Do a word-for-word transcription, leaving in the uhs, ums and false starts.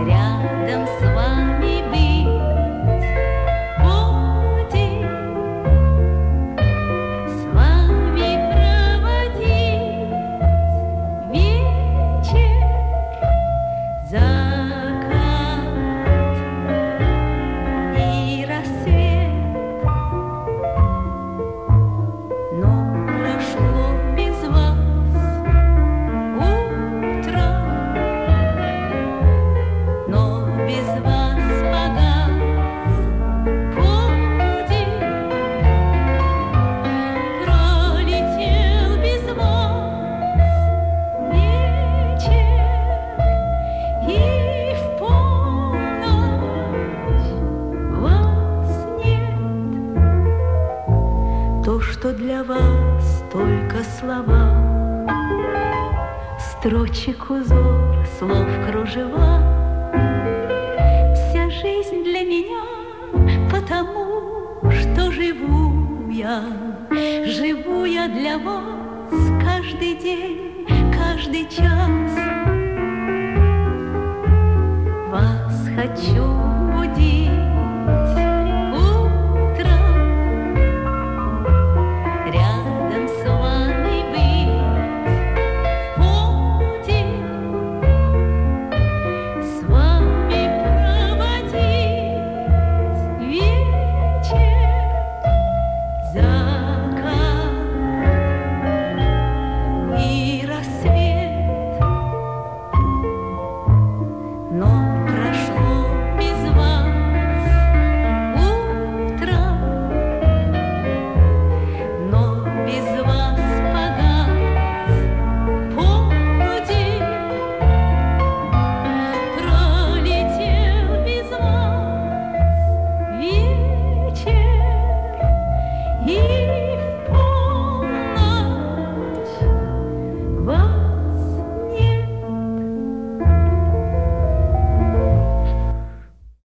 рядом с вами быть. Будет с вами проводить вечер, закат и рассвет. Но прошло без вас утро, но без вас погас подик, пролетел без вас вечер, и в полночь вас нет. То, что для вас только слова, строчек узор, слов кружева, вся жизнь для меня, потому что живу я, живу я для вас каждый день, каждый час. Вас хочу будить